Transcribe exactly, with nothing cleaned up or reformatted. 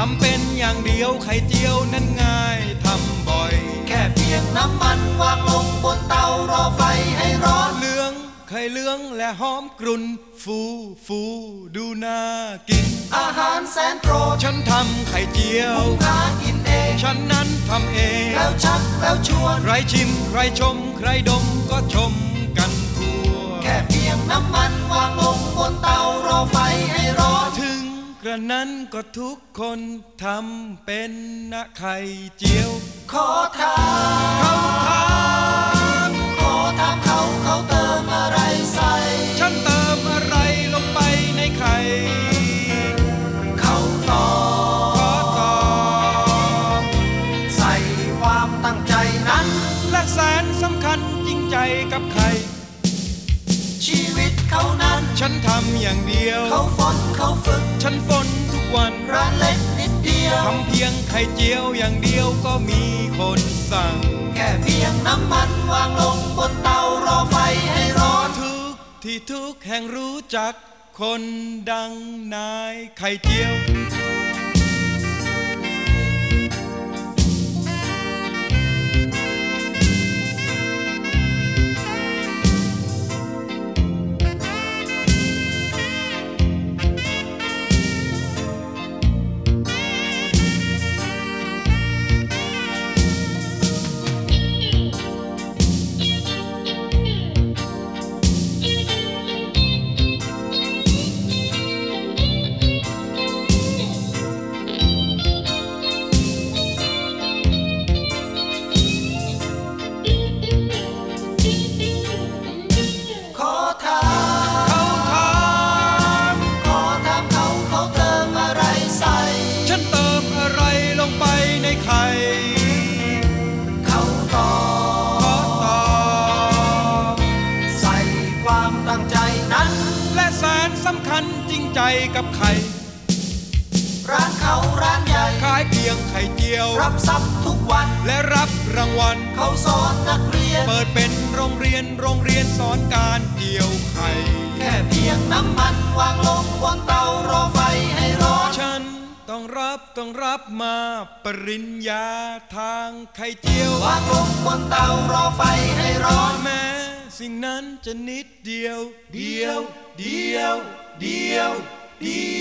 ำเป็นอย่างเดียวไข่เจียวนั้นง่ายทำบ่อยแค่เพียงน้ำมันวางลงบนเตารอไฟให้ร้อนเหลืองไข่เหลืองและหอมกรุ่นฟูฟูดูน่ากินอาหารแสนโปรดฉันทำไข่เจียวหุงหากินเองฉันนั้นทำเองแล้วชักแล้วชวนใครชิมใครชมใครดมก็ชมกันทั่วแค่เพียงน้ำมันวางลงบนเตารอไฟให้ร้อนถึงกระนั้นก็ทุกคนทำเป็นนะไข่เจียวขอถามเขาถามขอถามเขาเขาเติมอะไรใส่ฉันเติมอะไรลงไปในไข่เขาตอบขอตอบใส่ความตั้งใจนั้นและแสนสำคัญจริงใจกับไข่ชีวิตเขานั้นฉันทำอย่างเดียวเขาฝนเขาฝึกฉันฝนทุกวันร้านเล็กนิดเดียวทำเพียงไข่เจียวอย่างเดียวก็มีคนสั่งแค่เพียงน้ำมันวางลงบนเตารอไฟให้ร้อนทุกที่ทุกแห่งรู้จักคนดังนายไข่เจียวจริงใจกับไข่ร้านเขาร้านใหญ่ขายเพียงไข่เจียวรับทรัพย์ทุกวันและรับรางวัลเขาสอนนักเรียนเปิดเป็นโรงเรียนโรงเรียนสอนการเจียวไข่แค่เพียงน้ำมันวางลงบนเตารอไฟให้ร้อนฉันต้องรับต้องรับมาปริญญาทางไข่เจียววางลงบนเตารอไฟให้ร้อนแม้สิ่งนั้นจะนิดเดียวเดียวเดียวเดียวเดี